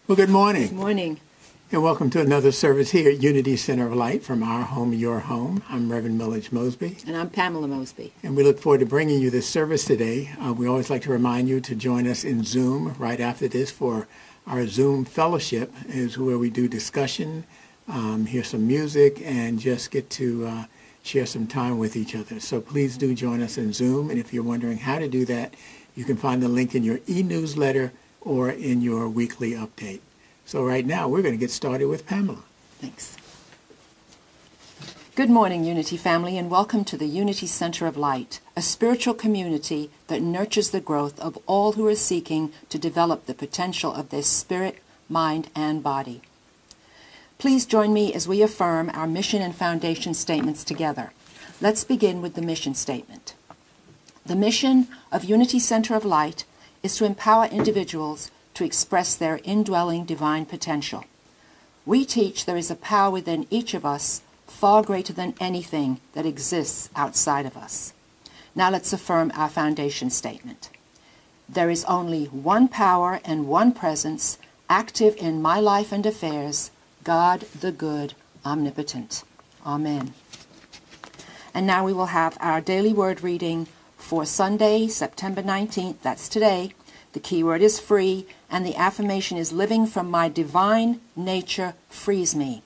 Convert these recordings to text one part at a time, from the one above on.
Well, good morning. Good morning. And welcome to another service here at Unity Center of Light from Our Home, Your Home. I'm Reverend Millage Mosby. And I'm Pamela Mosby. And we look forward to bringing you this service today. We always like to remind you to join us in Zoom right after this for our Zoom fellowship, is where we do discussion, hear some music, and just get to share some time with each other. So please do join us in Zoom. And if you're wondering how to do that, you can find the link in your e-newsletter or in your weekly update. So right now, we're going to get started with Pamela. Thanks. Good morning, Unity family, and welcome to the Unity Center of Light, a spiritual community that nurtures the growth of all who are seeking to develop the potential of their spirit, mind, and body. Please join me as we affirm our mission and foundation statements together. Let's begin with the mission statement. The mission of Unity Center of Light is to empower individuals to express their indwelling divine potential. We teach there is a power within each of us far greater than anything that exists outside of us. Now let's affirm our foundation statement. There is only one power and one presence active in my life and affairs, God the good, omnipotent. Amen. And now we will have our daily word reading for Sunday, September 19th, that's today. The key word is free, and the affirmation is living from my divine nature frees me.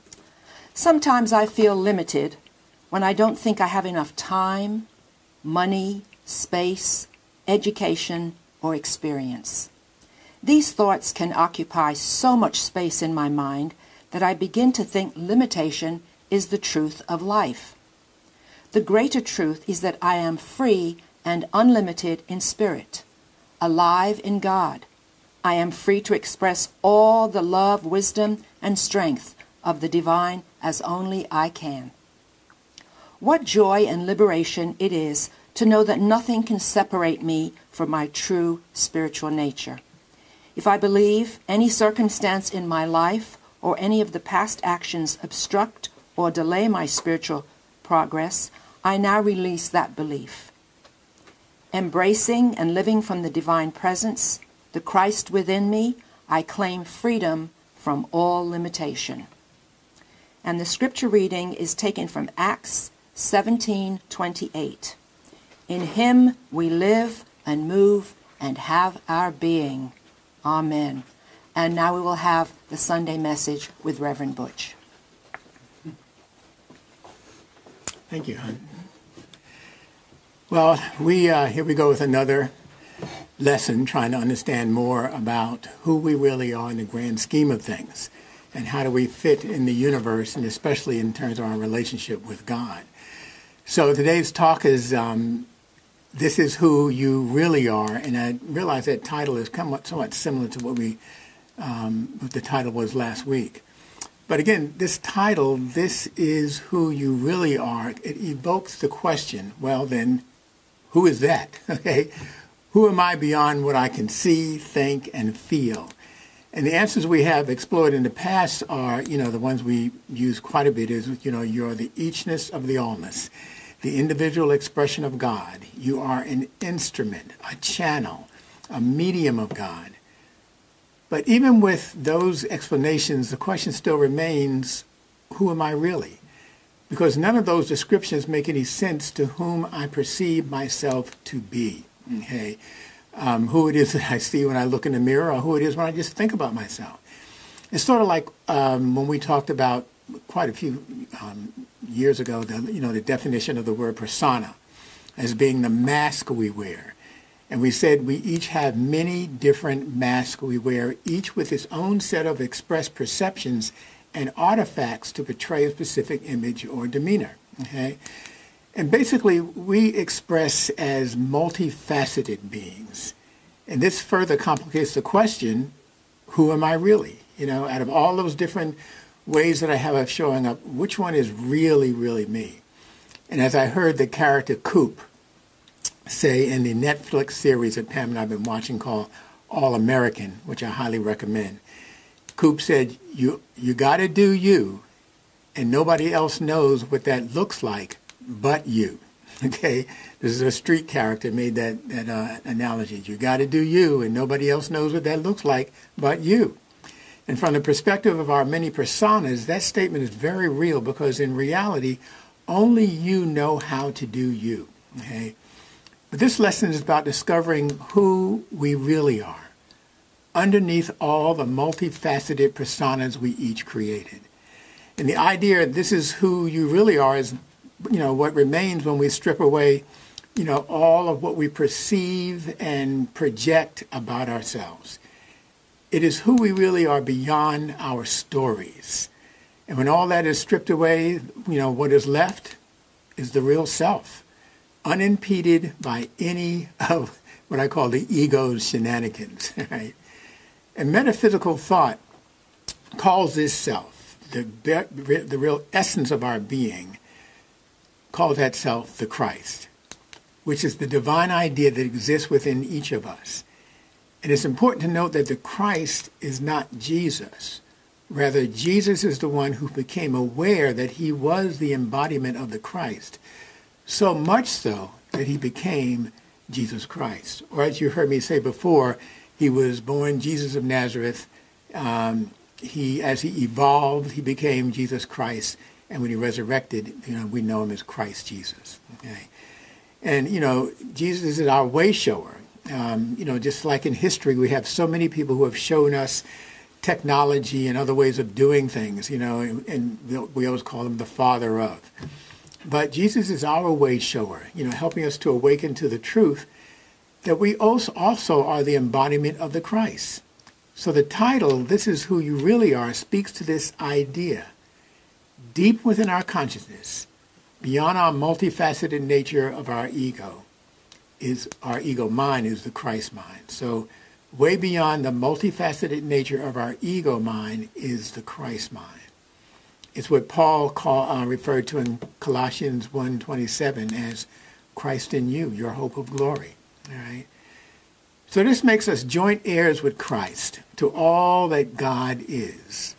Sometimes I feel limited when I don't think I have enough time, money, space, education, or experience. These thoughts can occupy so much space in my mind that I begin to think limitation is the truth of life. The greater truth is that I am free and unlimited in spirit, alive in God. I am free to express all the love, wisdom, and strength of the divine as only I can. What joy and liberation it is to know that nothing can separate me from my true spiritual nature. If I believe any circumstance in my life or any of the past actions obstruct or delay my spiritual progress, I now release that belief. Embracing and living from the divine presence, the Christ within me, I claim freedom from all limitation. And the scripture reading is taken from Acts 17:28. In him we live and move and have our being. Amen. And now we will have the Sunday message with Reverend Butch. Thank you, hon. Well, here we go with another lesson, trying to understand more about who we really are in the grand scheme of things, and how do we fit in the universe, and especially in terms of our relationship with God. So today's talk is, this is who you really are, and I realize that title is somewhat similar to what the title was last week. But again, this title, this is who you really are, it evokes the question, well then, who is that? Okay, who am I beyond what I can see, think, and feel? And the answers we have explored in the past are, the ones we use quite a bit is, you're the eachness of the allness, the individual expression of God. You are an instrument, a channel, a medium of God. But even with those explanations, the question still remains, who am I really? Because none of those descriptions make any sense to whom I perceive myself to be. Okay, who it is that I see when I look in the mirror, or who it is when I just think about myself. It's sort of like when we talked about quite a few years ago, the definition of the word persona as being the mask we wear. And we said we each have many different masks we wear, each with its own set of expressed perceptions and artifacts to portray a specific image or demeanor. Okay? And basically, we express as multifaceted beings. And this further complicates the question, who am I really? Out of all those different ways that I have of showing up, which one is really, really me? And as I heard the character Coop say in the Netflix series that Pam and I have been watching called All American, which I highly recommend, Coop said, you got to do you, and nobody else knows what that looks like but you. Okay? This is a street character made that analogy. You got to do you, and nobody else knows what that looks like but you. And from the perspective of our many personas, that statement is very real because in reality, only you know how to do you. Okay? But this lesson is about discovering who we really are underneath all the multifaceted personas we each created. And the idea this is who you really are is, what remains when we strip away, all of what we perceive and project about ourselves. It is who we really are beyond our stories. And when all that is stripped away, what is left is the real self, unimpeded by any of what I call the ego's shenanigans. Right? And metaphysical thought calls this self, the real essence of our being, calls that self the Christ, which is the divine idea that exists within each of us. And it's important to note that the Christ is not Jesus. Rather, Jesus is the one who became aware that he was the embodiment of the Christ, so much so that he became Jesus Christ. Or as you heard me say before, he was born Jesus of Nazareth. As he evolved, he became Jesus Christ. And when he resurrected, we know him as Christ Jesus. Okay? And, Jesus is our way shower. Just like in history, we have so many people who have shown us technology and other ways of doing things, and we always call him the father of. But Jesus is our way shower, helping us to awaken to the truth that we also are the embodiment of the Christ. So the title, This Is Who You Really Are, speaks to this idea. Deep within our consciousness, beyond our multifaceted nature of our ego, is our ego mind, is the Christ mind. So way beyond the multifaceted nature of our ego mind is the Christ mind. It's what Paul referred to in Colossians 1:27 as Christ in you, your hope of glory. All right. So this makes us joint heirs with Christ to all that God is.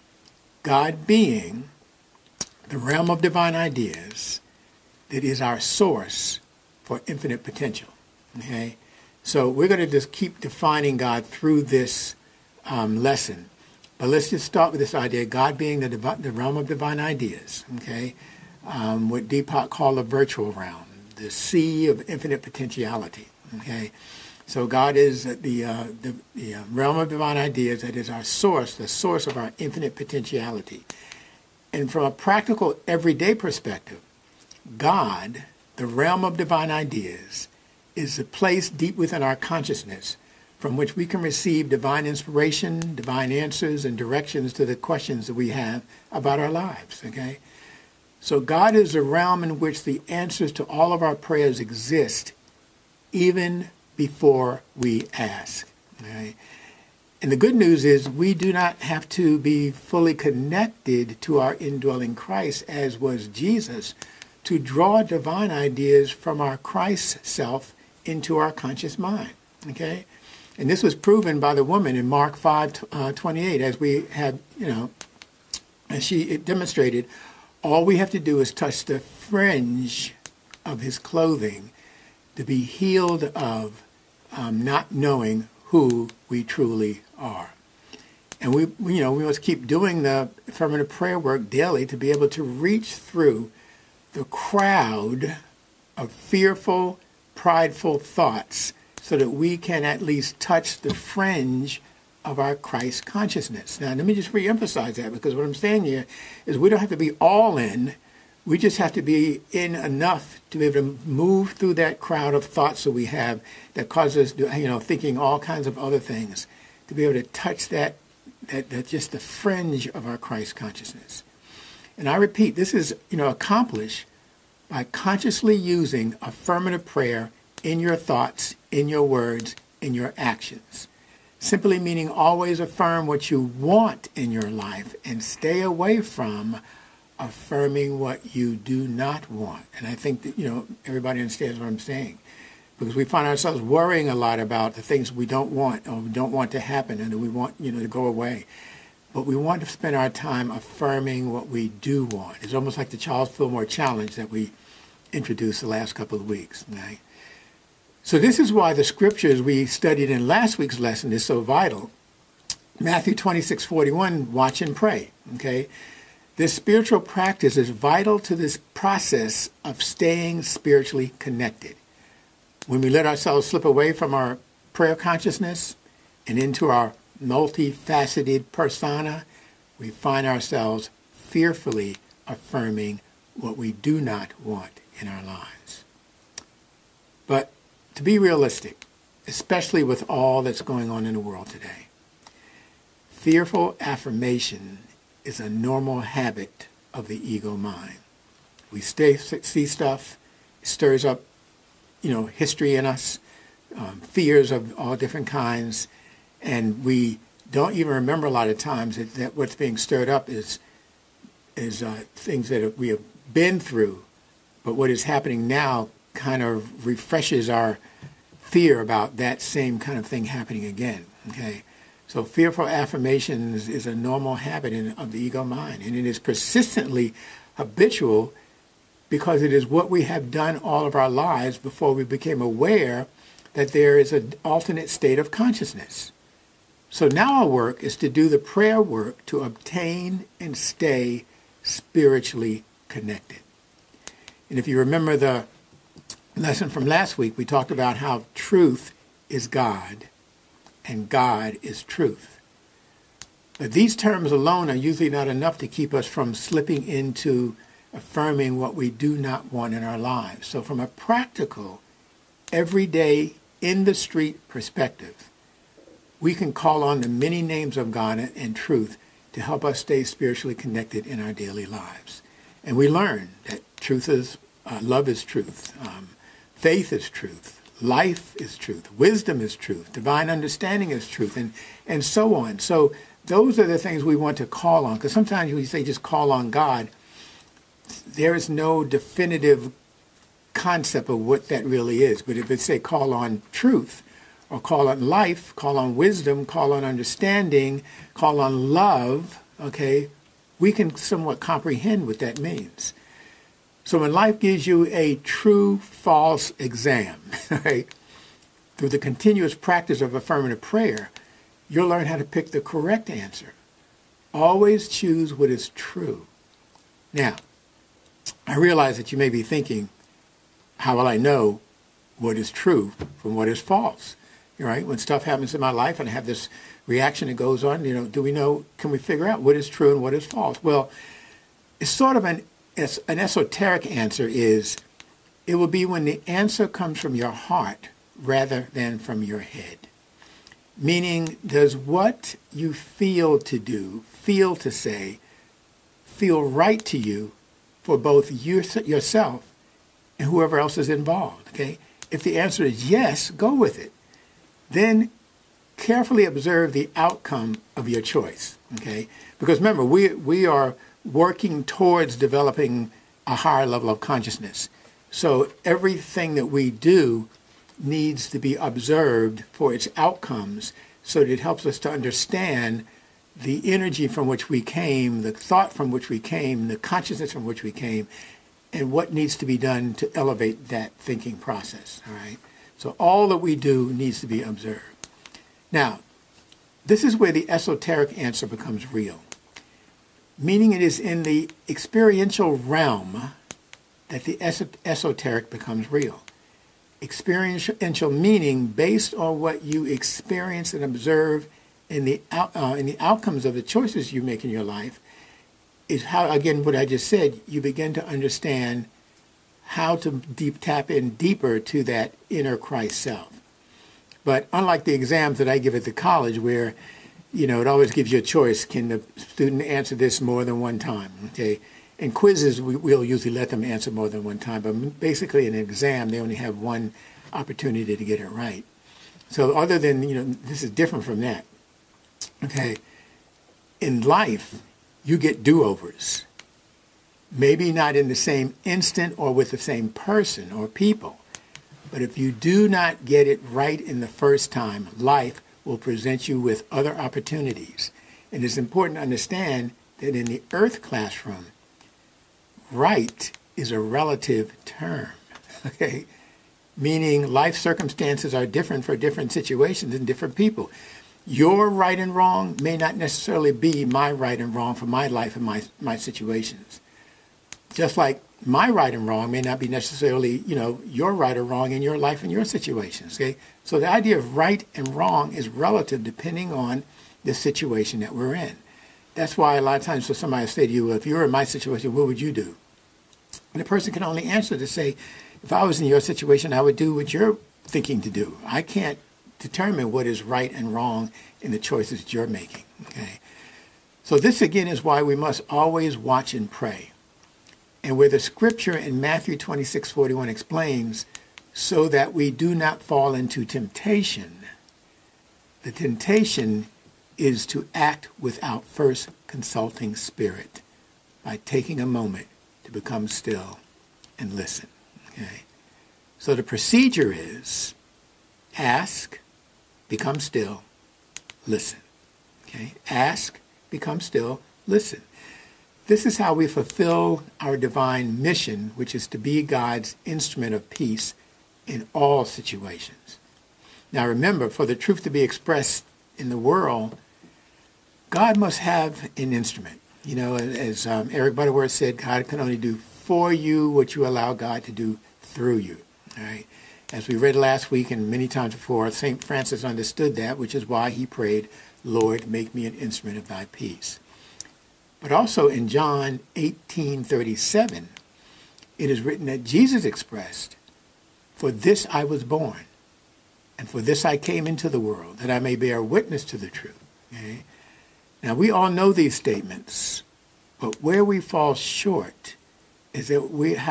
God being the realm of divine ideas that is our source for infinite potential. Okay? So we're going to just keep defining God through this lesson. But let's just start with this idea, God being the realm of divine ideas, okay? What Deepak called the virtual realm, the sea of infinite potentiality, okay? So God is the realm of divine ideas that is our source, the source of our infinite potentiality. And from a practical, everyday perspective, God, the realm of divine ideas, is the place deep within our consciousness from which we can receive divine inspiration, divine answers, and directions to the questions that we have about our lives, okay? So God is the realm in which the answers to all of our prayers exist, even before we ask, okay? And the good news is we do not have to be fully connected to our indwelling Christ, as was Jesus, to draw divine ideas from our Christ self into our conscious mind, okay? And this was proven by the woman in Mark 5:28, as we had, as she demonstrated, all we have to do is touch the fringe of his clothing to be healed of not knowing who we truly are. And we must keep doing the affirmative prayer work daily to be able to reach through the crowd of fearful, prideful thoughts so that we can at least touch the fringe of our Christ consciousness. Now, let me just reemphasize that, because what I'm saying here is we don't have to be all in. We just have to be in enough to be able to move through that crowd of thoughts that we have that causes us, thinking all kinds of other things, to be able to touch that just the fringe of our Christ consciousness. And I repeat, this is, accomplished by consciously using affirmative prayer in your thoughts, in your words, in your actions. Simply meaning always affirm what you want in your life and stay away from affirming what you do not want. And I think that, everybody understands what I'm saying. Because we find ourselves worrying a lot about the things we don't want or we don't want to happen and that we want, to go away. But we want to spend our time affirming what we do want. It's almost like the Charles Fillmore Challenge that we introduced the last couple of weeks. Right? So this is why the scriptures we studied in last week's lesson is so vital. Matthew 26:41, watch and pray, okay? This spiritual practice is vital to this process of staying spiritually connected. When we let ourselves slip away from our prayer consciousness and into our multifaceted persona, we find ourselves fearfully affirming what we do not want in our lives. But to be realistic, especially with all that's going on in the world today, fearful affirmation is a normal habit of the ego mind. We see stuff, it stirs up, history in us, fears of all different kinds, and we don't even remember a lot of times that what's being stirred up is things that we have been through, but what is happening now kind of refreshes our fear about that same kind of thing happening again, okay? So fearful affirmations is a normal habit of the ego mind, and it is persistently habitual because it is what we have done all of our lives before we became aware that there is an alternate state of consciousness. So now our work is to do the prayer work to obtain and stay spiritually connected. And if you remember the lesson from last week, we talked about how truth is God and God is truth. But these terms alone are usually not enough to keep us from slipping into affirming what we do not want in our lives. So from a practical, everyday, in the street perspective, we can call on the many names of God and truth to help us stay spiritually connected in our daily lives. And we learn that truth is, love is truth, faith is truth, life is truth, wisdom is truth, divine understanding is truth, and so on. So those are the things we want to call on, because sometimes when you say just call on God, there is no definitive concept of what that really is. But if it say call on truth, or call on life, call on wisdom, call on understanding, call on love, okay, we can somewhat comprehend what that means. So when life gives you a true-false exam, right, through the continuous practice of affirmative prayer, you'll learn how to pick the correct answer. Always choose what is true. Now, I realize that you may be thinking, how will I know what is true from what is false? Right? When stuff happens in my life and I have this reaction that goes on, do we know, can we figure out what is true and what is false? Well, it's sort of an esoteric answer is, it will be when the answer comes from your heart rather than from your head. Meaning, does what you feel to do, feel to say, feel right to you for both yourself and whoever else is involved, okay? If the answer is yes, go with it. Then carefully observe the outcome of your choice, okay? Because remember, we are working towards developing a higher level of consciousness. So everything that we do needs to be observed for its outcomes so that it helps us to understand the energy from which we came, the thought from which we came, the consciousness from which we came, and what needs to be done to elevate that thinking process, all right? So all that we do needs to be observed. Now, this is where the esoteric answer becomes real, meaning it is in the experiential realm that the esoteric becomes real. Experiential meaning based on what you experience and observe in the outcomes of the choices you make in your life is how, again, what I just said, you begin to understand how to tap in deeper to that inner Christ self. But unlike the exams that I give at the college where, it always gives you a choice. Can the student answer this more than one time? Okay. In quizzes, we'll usually let them answer more than one time. But basically in an exam, they only have one opportunity to get it right. So other than, this is different from that. Okay. In life, you get do-overs. Maybe not in the same instant or with the same person or people. But if you do not get it right in the first time, life will present you with other opportunities. And it's important to understand that in the earth classroom, right is a relative term, okay? Meaning life circumstances are different for different situations and different people. Your right and wrong may not necessarily be my right and wrong for my life and my situations. Just like my right and wrong may not be necessarily, your right or wrong in your life and your situations. Okay? So the idea of right and wrong is relative depending on the situation that we're in. That's why a lot of times when somebody say to you, well, if you were in my situation, what would you do? And the person can only answer to say, if I was in your situation, I would do what you're thinking to do. I can't determine what is right and wrong in the choices that you're making. Okay? So this again is why we must always watch and pray. And where the scripture in Matthew 26:41 explains, so that we do not fall into temptation, the temptation is to act without first consulting spirit by taking a moment to become still and listen. Okay? So the procedure is ask, become still, listen. Okay? Ask, become still, listen. This is how we fulfill our divine mission, which is to be God's instrument of peace in all situations. Now remember, for the truth to be expressed in the world, God must have an instrument. As Eric Butterworth said, God can only do for you what you allow God to do through you. All right? As we read last week and many times before, St. Francis understood that, which is why he prayed, Lord, make me an instrument of thy peace. But also in John 18:37, it is written that Jesus expressed, for this I was born, and for this I came into the world, that I may bear witness to the truth. Okay? Now, we all know these statements, but where we fall short is that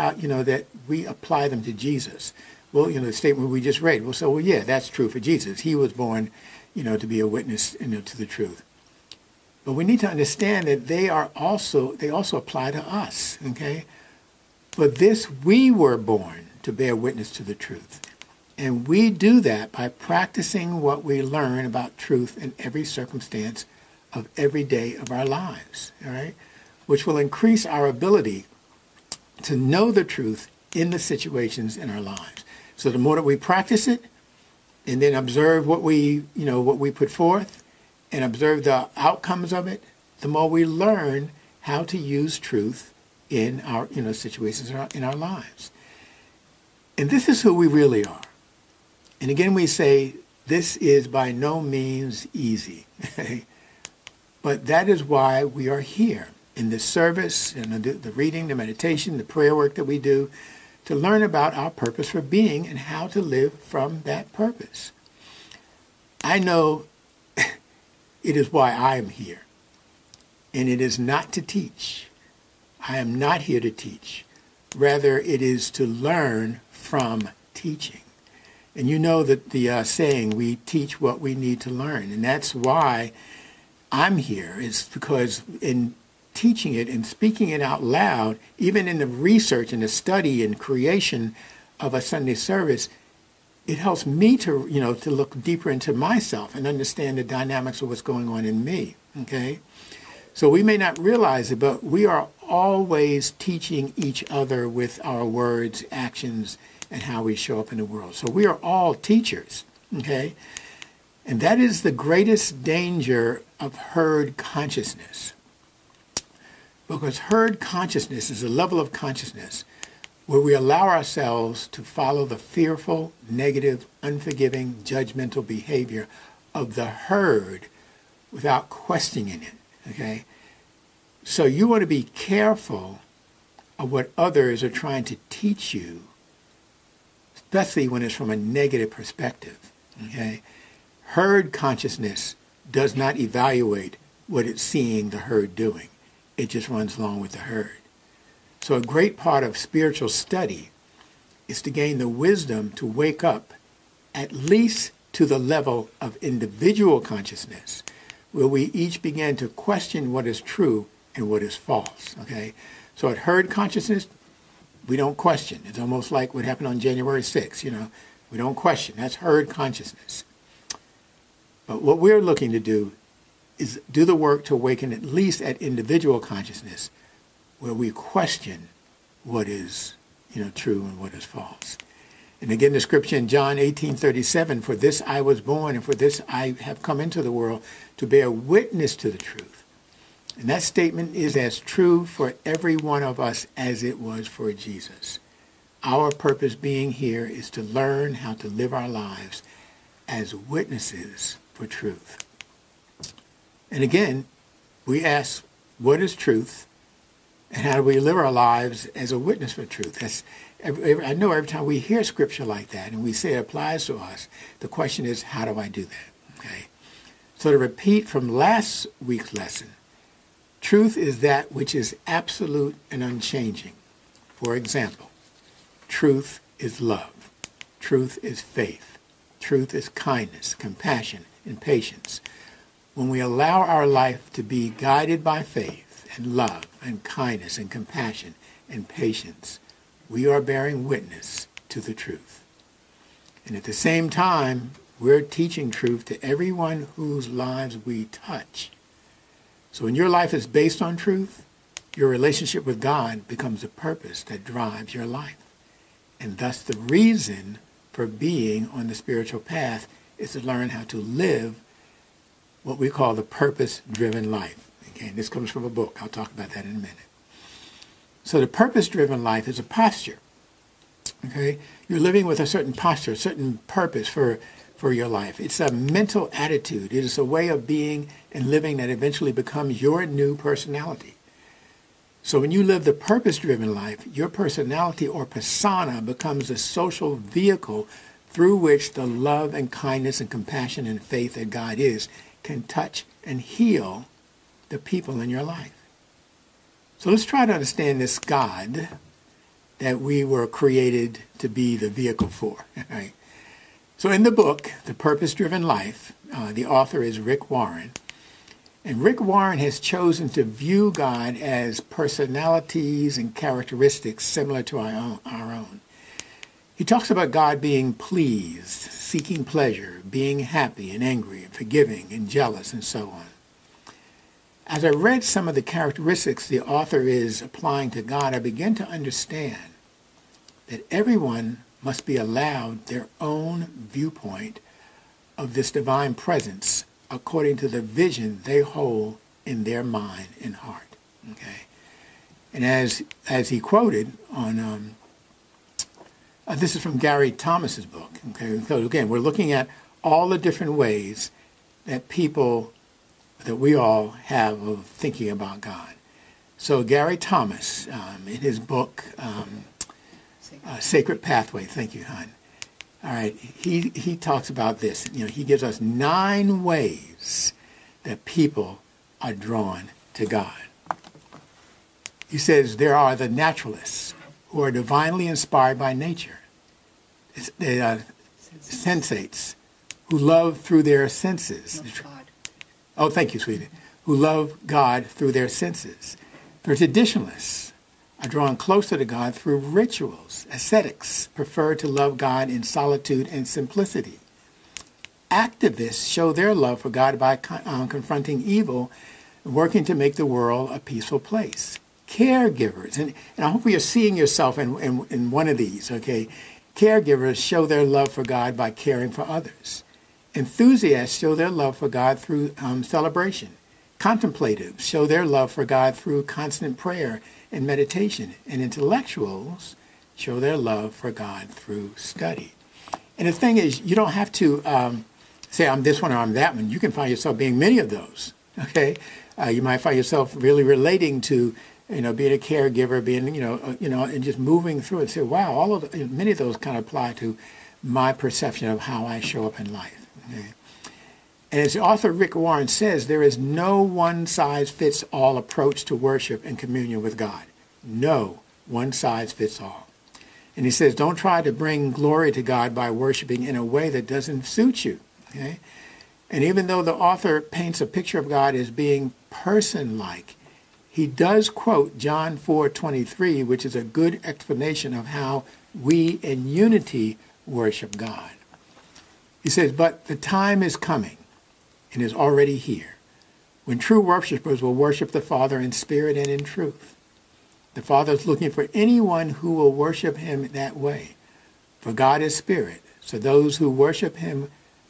we apply them to Jesus. Well, the statement we just read, we'll say, well, yeah, that's true for Jesus. He was born, to be a witness, to the truth. But we need to understand that they also apply to us, okay? For this we were born to bear witness to the truth. And we do that by practicing what we learn about truth in every circumstance of every day of our lives, all right? Which will increase our ability to know the truth in the situations in our lives. So the more that we practice it and then observe what we put forth, and observe the outcomes of it, the more we learn how to use truth in our situations in our lives. And this is who we really are. And again, we say this is by no means easy. But that is why we are here in this service, and the reading, the meditation, the prayer work that we do, to learn about our purpose for being and how to live from that purpose. I know it is why I am here. And it is not to teach. I am not here to teach. Rather, it is to learn from teaching. And you know that the saying, we teach what we need to learn. And that's why I'm here. It's because in teaching it and speaking it out loud, even in the research and the study and creation of a Sunday service, it helps me to look deeper into myself and understand the dynamics of what's going on in me, okay? So we may not realize it, but we are always teaching each other with our words, actions, and how we show up in the world. So we are all teachers, okay? And that is the greatest danger of herd consciousness. Because herd consciousness is a level of consciousness where we allow ourselves to follow the fearful, negative, unforgiving, judgmental behavior of the herd without questioning it, okay? So you want to be careful of what others are trying to teach you, especially when it's from a negative perspective, okay? Herd consciousness does not evaluate what it's seeing the herd doing. It just runs along with the herd. So a great part of spiritual study is to gain the wisdom to wake up at least to the level of individual consciousness, where we each begin to question what is true and what is false, okay? So at herd consciousness, we don't question. It's almost like what happened on January 6th, we don't question. That's herd consciousness. But what we're looking to do is do the work to awaken at least at individual consciousness, where we question what is, true and what is false. And again, the scripture in John 18:37, for this I was born, and for this I have come into the world, to bear witness to the truth. And that statement is as true for every one of us as it was for Jesus. Our purpose being here is to learn how to live our lives as witnesses for truth. And again, we ask, what is truth? And how do we live our lives as a witness for truth? I know every time we hear scripture like that and we say it applies to us, the question is, how do I do that? Okay. So to repeat from last week's lesson, truth is that which is absolute and unchanging. For example, truth is love. Truth is faith. Truth is kindness, compassion, and patience. When we allow our life to be guided by faith and love and kindness and compassion and patience, we are bearing witness to the truth. And at the same time, we're teaching truth to everyone whose lives we touch. So when your life is based on truth, your relationship with God becomes the purpose that drives your life. And thus the reason for being on the spiritual path is to learn how to live what we call the purpose-driven life. Again, this comes from a book. I'll talk about that in a minute. So the purpose-driven life is a posture. Okay? You're living with a certain posture, a certain purpose for your life. It's a mental attitude. It is a way of being and living that eventually becomes your new personality. So when you live the purpose-driven life, your personality or persona becomes a social vehicle through which the love and kindness and compassion and faith that God is can touch and heal the people in your life. So let's try to understand this God that we were created to be the vehicle for. Right? So in the book, The Purpose-Driven Life, the author is Rick Warren. And Rick Warren has chosen to view God as personalities and characteristics similar to our own. He talks about God being pleased, seeking pleasure, being happy and angry and forgiving and jealous and so on. As I read some of the characteristics the author is applying to God, I began to understand that everyone must be allowed their own viewpoint of this divine presence according to the vision they hold in their mind and heart. Okay, and as he quoted on, this is from Gary Thomas's book. Okay, so again, we're looking at all the different ways that we all have of thinking about God. So Gary Thomas, in his book, Sacred Pathway, thank you, hon. All right, he talks about this. He gives us 9 ways that people are drawn to God. He says there are the naturalists who are divinely inspired by nature. They are sensates who love through their senses. Oh, thank you, sweetie. Who love God through their senses. The traditionalists are drawn closer to God through rituals. Ascetics prefer to love God in solitude and simplicity. Activists show their love for God by confronting evil and working to make the world a peaceful place. Caregivers, and I hope you're seeing yourself in one of these, okay? Caregivers show their love for God by caring for others. Enthusiasts show their love for God through celebration. Contemplatives show their love for God through constant prayer and meditation. And intellectuals show their love for God through study. And the thing is, you don't have to say, I'm this one or I'm that one. You can find yourself being many of those, okay? You might find yourself really relating to, being a caregiver, being, and just moving through it and say, wow, many of those kind of apply to my perception of how I show up in life. Okay? And as author Rick Warren says, there is no one-size-fits-all approach to worship and communion with God. No one-size-fits-all. And he says, don't try to bring glory to God by worshiping in a way that doesn't suit you. Okay? And even though the author paints a picture of God as being person-like, he does quote John 4:23, which is a good explanation of how we in unity worship God. He says, but the time is coming and is already here when true worshipers will worship the Father in spirit and in truth. The Father is looking for anyone who will worship him that way. For God is spirit, so those who worship him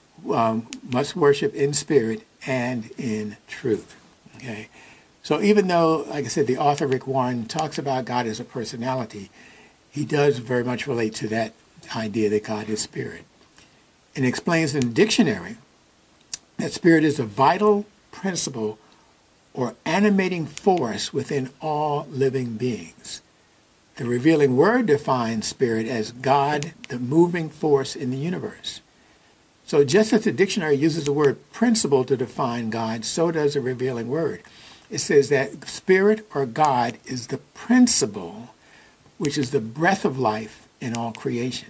must worship in spirit and in truth. Okay? So even though, like I said, the author Rick Warren talks about God as a personality, he does very much relate to that idea that God is spirit. And explains in the dictionary that spirit is a vital principle or animating force within all living beings. The Revealing Word defines spirit as God, the moving force in the universe. So just as the dictionary uses the word principle to define God, so does the Revealing Word. It says that spirit or God is the principle, which is the breath of life in all creation.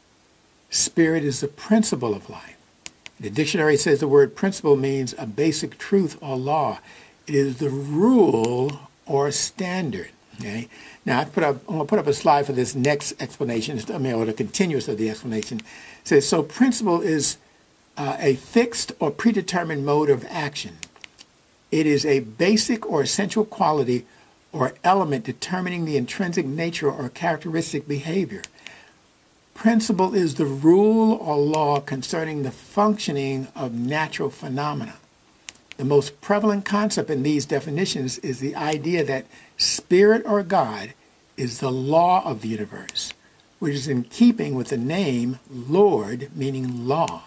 Spirit is the principle of life. The dictionary says the word principle means a basic truth or law. It is the rule or standard. Okay? Now, I'm going to put up a slide for this next explanation, or the continuous of the explanation. It says, so principle is a fixed or predetermined mode of action. It is a basic or essential quality or element determining the intrinsic nature or characteristic behavior. Principle is the rule or law concerning the functioning of natural phenomena. The most prevalent concept in these definitions is the idea that spirit or God is the law of the universe, which is in keeping with the name Lord, meaning law.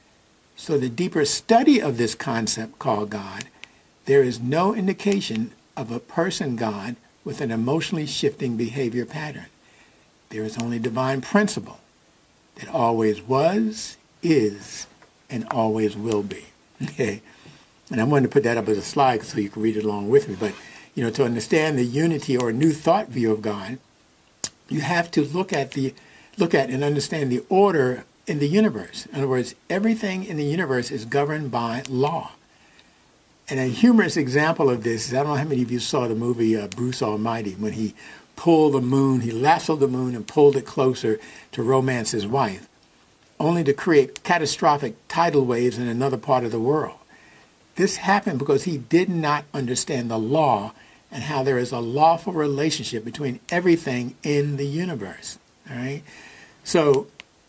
So the deeper study of this concept called God, there is no indication of a person God with an emotionally shifting behavior pattern. There is only divine principle that always was, is, and always will be. Okay? And I wanted to put that up as a slide so you can read it along with me. But, to understand the unity or new thought view of God, you have to look at and understand the order in the universe. In other words, everything in the universe is governed by law. And a humorous example of this is, I don't know how many of you saw the movie Bruce Almighty, when he pulled the moon, he lassoed the moon and pulled it closer to romance his wife, only to create catastrophic tidal waves in another part of the world. This happened because he did not understand the law and how there is a lawful relationship between everything in the universe. All right? So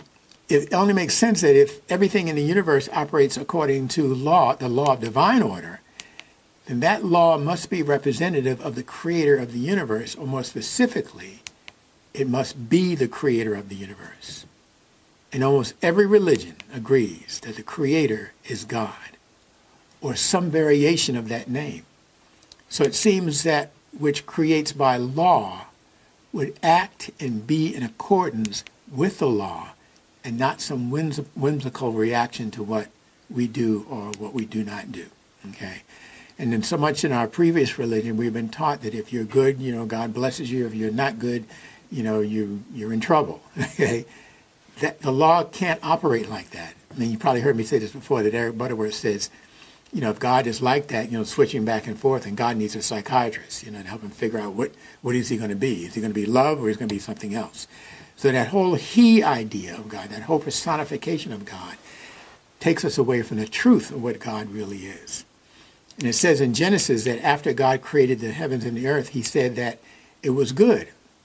it only makes sense that if everything in the universe operates according to law, the law of divine order, then that law must be representative of the creator of the universe, or more specifically, it must be the creator of the universe. And almost every religion agrees that the creator is God, or some variation of that name. So it seems that which creates by law would act and be in accordance with the law, and not some whimsical reaction to what we do or what we do not do. Okay? And then so much in our previous religion, we've been taught that if you're good, God blesses you. If you're not good, you're in trouble. Okay? That the law can't operate like that. I mean, you probably heard me say this before, that Eric Butterworth says, if God is like that, switching back and forth, and God needs a psychiatrist, to help him figure out what is he going to be. Is he going to be love, or is he going to be something else? So that whole he idea of God, that whole personification of God, takes us away from the truth of what God really is. And it says in Genesis that after God created the heavens and the earth, he said that it was good.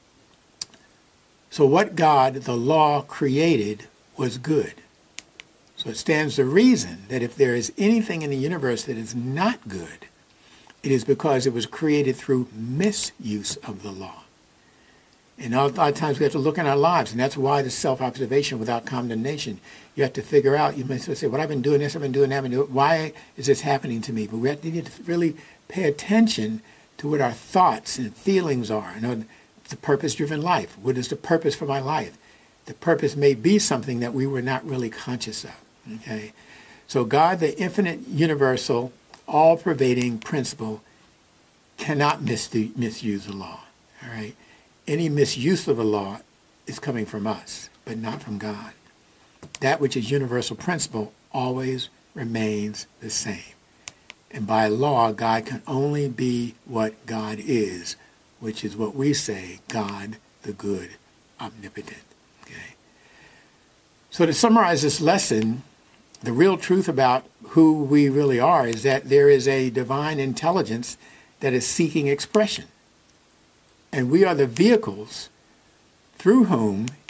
So what God, the law, created was good. So it stands to reason that if there is anything in the universe that is not good, it is because it was created through misuse of the law. And a lot of times we have to look in our lives, and that's why the self-observation without condemnation. You have to figure out, you may say, well, I've been doing this, I've been doing that, why is this happening to me? But we need to really pay attention to what our thoughts and feelings are. The purpose-driven life. What is the purpose for my life? The purpose may be something that we were not really conscious of. Okay? So God, the infinite, universal, all-pervading principle, cannot misuse the law. All right? Any misuse of the law is coming from us, but not from God. That which is universal principle always remains the same. And by law, God can only be what God is, which is what we say, God, the good, omnipotent. Okay? So to summarize this lesson, the real truth about who we really are is that there is a divine intelligence that is seeking expression. And we are the vehicles through whom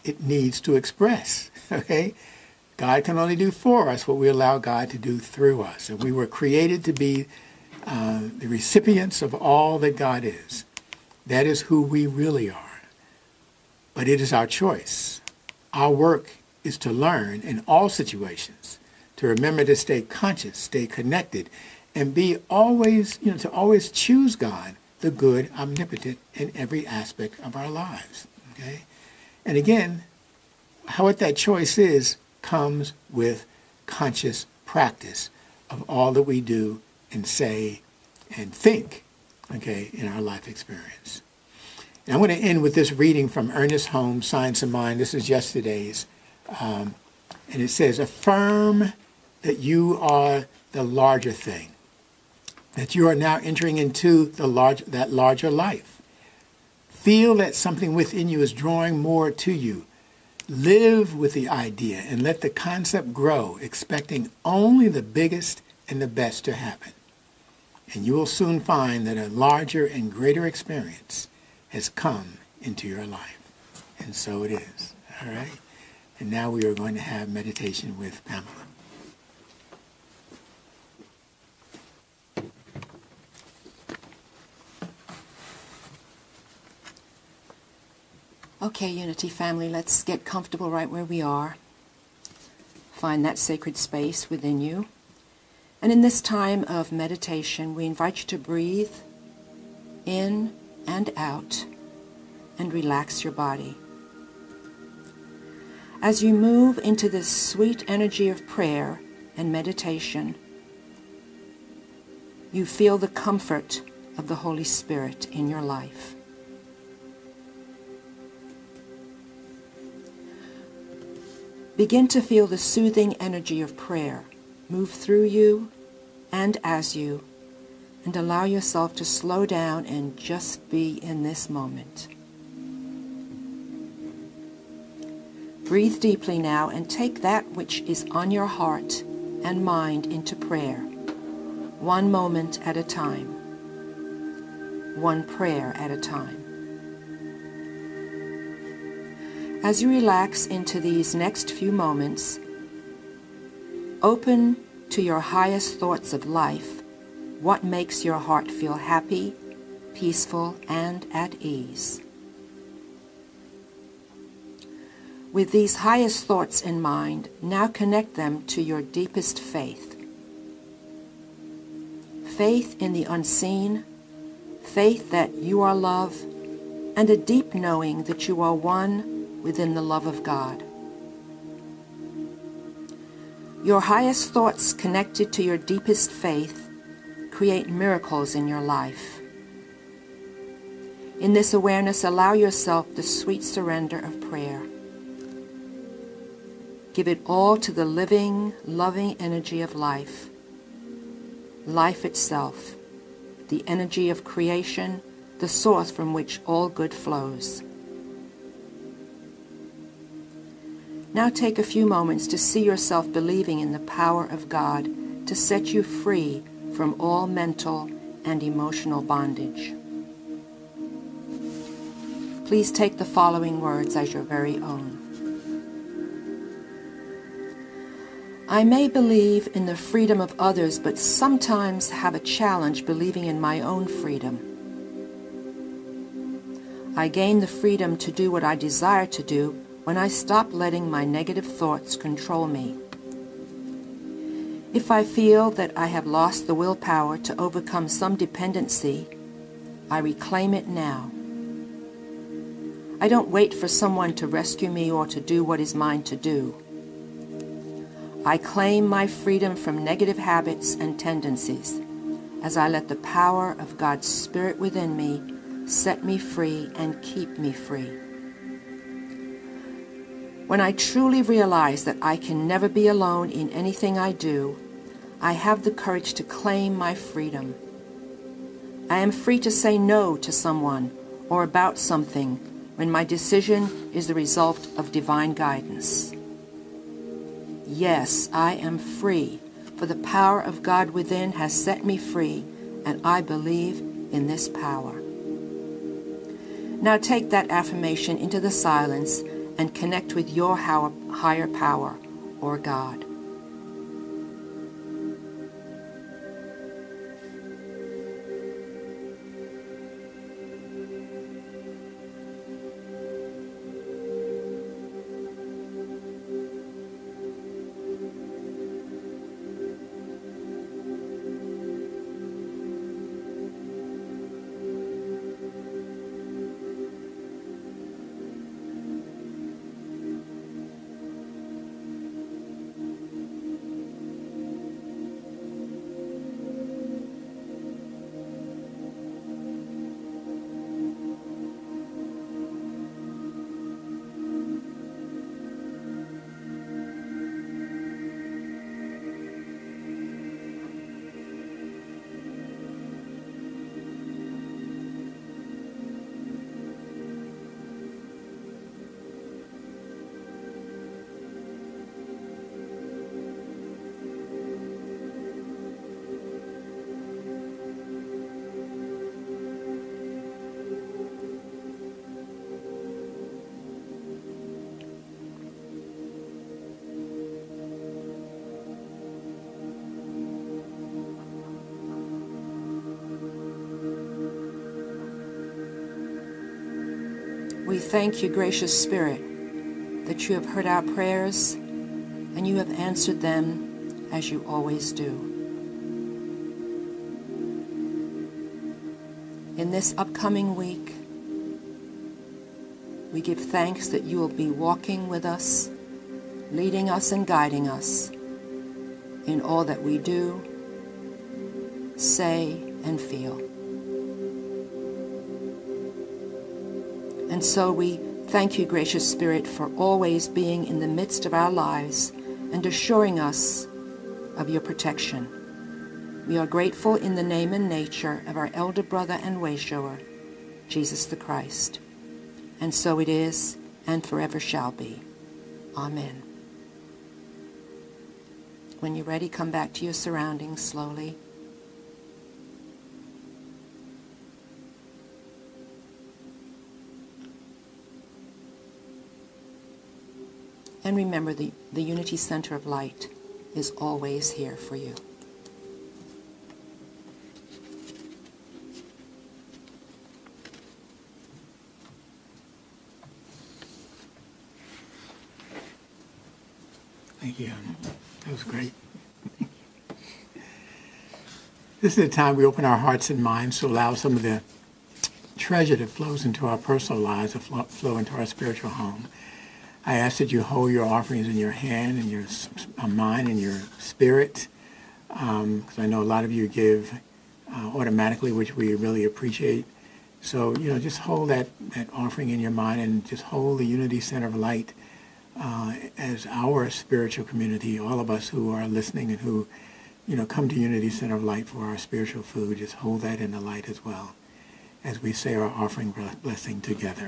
it needs to express, okay? God can only do for us what we allow God to do through us. And we were created to be the recipients of all that God is. That is who we really are. But it is our choice. Our work is to learn in all situations, to remember to stay conscious, stay connected, and be always, to always choose God, the good, omnipotent, in every aspect of our lives. Okay? And again, what that choice is comes with conscious practice of all that we do and say and think, okay, in our life experience. And I'm going to end with this reading from Ernest Holmes' Science of Mind. This is yesterday's. And it says, affirm that you are the larger thing, that you are now entering into that larger life. Feel that something within you is drawing more to you. Live with the idea and let the concept grow, expecting only the biggest and the best to happen. And you will soon find that a larger and greater experience has come into your life. And so it is. All right? And now we are going to have meditation with Pamela. Okay, Unity family, let's get comfortable right where we are. Find that sacred space within you. And in this time of meditation, we invite you to breathe in and out and relax your body. As you move into this sweet energy of prayer and meditation, you feel the comfort of the Holy Spirit in your life. Begin to feel the soothing energy of prayer move through you and as you, and allow yourself to slow down and just be in this moment. Breathe deeply now and take that which is on your heart and mind into prayer, one moment at a time, one prayer at a time. As you relax into these next few moments, open to your highest thoughts of life, what makes your heart feel happy, peaceful, and at ease. With these highest thoughts in mind, now connect them to your deepest faith. Faith in the unseen, faith that you are love, and a deep knowing that you are one within the love of God. Your highest thoughts connected to your deepest faith create miracles in your life. In this awareness, allow yourself the sweet surrender of prayer. Give it all to the living, loving energy of life. Life itself, the energy of creation, the source from which all good flows. Now take a few moments to see yourself believing in the power of God to set you free from all mental and emotional bondage. Please take the following words as your very own. I may believe in the freedom of others, but sometimes have a challenge believing in my own freedom. I gain the freedom to do what I desire to do when I stop letting my negative thoughts control me. If I feel that I have lost the willpower to overcome some dependency, I reclaim it now. I don't wait for someone to rescue me or to do what is mine to do. I claim my freedom from negative habits and tendencies as I let the power of God's Spirit within me set me free and keep me free. When I truly realize that I can never be alone in anything I do, I have the courage to claim my freedom. I am free to say no to someone or about something when my decision is the result of divine guidance. Yes, I am free, for the power of God within has set me free, and I believe in this power. Now take that affirmation into the silence and connect with your higher power or God. We thank you, gracious Spirit, that you have heard our prayers and you have answered them as you always do. In this upcoming week, we give thanks that you will be walking with us, leading us and guiding us in all that we do, say, and feel. And so we thank you, gracious Spirit, for always being in the midst of our lives and assuring us of your protection. We are grateful in the name and nature of our elder brother and wayshower, Jesus the Christ. And so it is, and forever shall be. Amen. When you're ready, come back to your surroundings slowly. And remember, the Unity Center of Light is always here for you. Thank you. That was great. This is the time we open our hearts and minds to allow some of the treasure that flows into our personal lives to flow into our spiritual home. I ask that you hold your offerings in your hand and your mind and your spirit, because I know a lot of you give automatically, which we really appreciate. So, just hold that offering in your mind and just hold the Unity Center of Light as our spiritual community. All of us who are listening and who, come to Unity Center of Light for our spiritual food, just hold that in the light as well as we say our offering blessing together.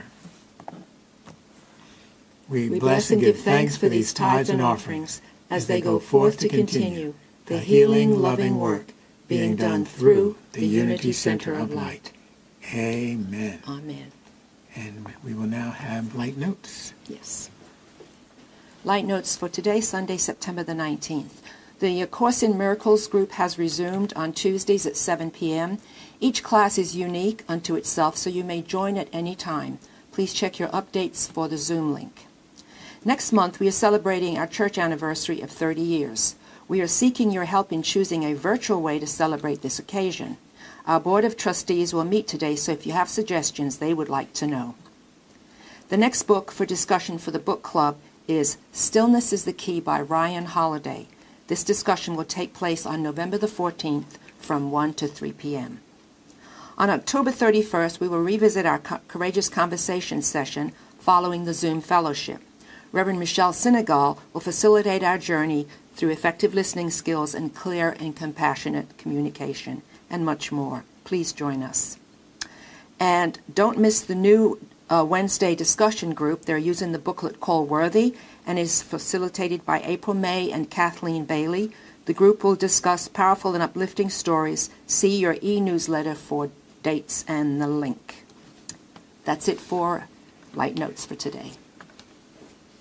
We bless and give thanks for these tithes and offerings as they go forth to continue the healing, loving work being done through the Unity Center of Light. Amen. Amen. And we will now have light notes. Yes. Light notes for today, Sunday, September the 19th. The Course in Miracles group has resumed on Tuesdays at 7 p.m. Each class is unique unto itself, so you may join at any time. Please check your updates for the Zoom link. Next month, we are celebrating our church anniversary of 30 years. We are seeking your help in choosing a virtual way to celebrate this occasion. Our Board of Trustees will meet today, so if you have suggestions, they would like to know. The next book for discussion for the book club is Stillness is the Key by Ryan Holiday. This discussion will take place on November the 14th from 1 to 3 p.m. On October 31st, we will revisit our Courageous Conversation session following the Zoom Fellowship. Reverend Michelle Sinegal will facilitate our journey through effective listening skills and clear and compassionate communication, and much more. Please join us. And don't miss the new Wednesday discussion group. They're using the booklet called Worthy and is facilitated by April May and Kathleen Bailey. The group will discuss powerful and uplifting stories. See your e-newsletter for dates and the link. That's it for Light Notes for today.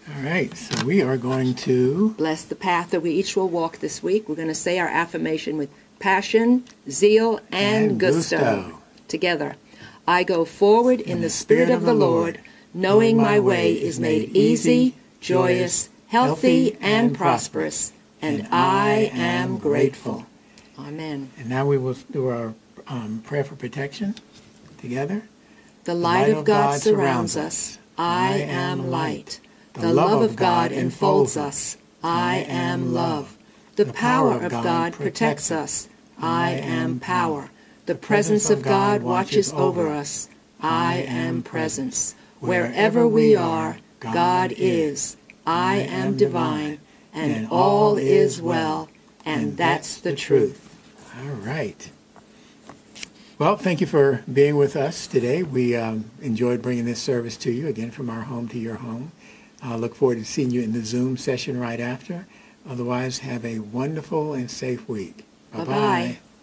All right, so we are going to... Bless the path that we each will walk this week. We're going to say our affirmation with passion, zeal, and gusto. Together. I go forward in the Spirit of the Lord, knowing my way is made easy, joyous, healthy, and prosperous, and I am grateful. Amen. And now we will do our prayer for protection together. The light of God surrounds us. I am light. The love of God enfolds us. I am love. The power of God protects us. I am power. The presence of God watches over us. I am presence. Wherever we are, God is. I am divine, and all is well, and that's the truth. All right. Well, thank you for being with us today. We enjoyed bringing this service to you, again, from our home to your home. I look forward to seeing you in the Zoom session right after. Otherwise, have a wonderful and safe week. Bye-bye. Bye-bye.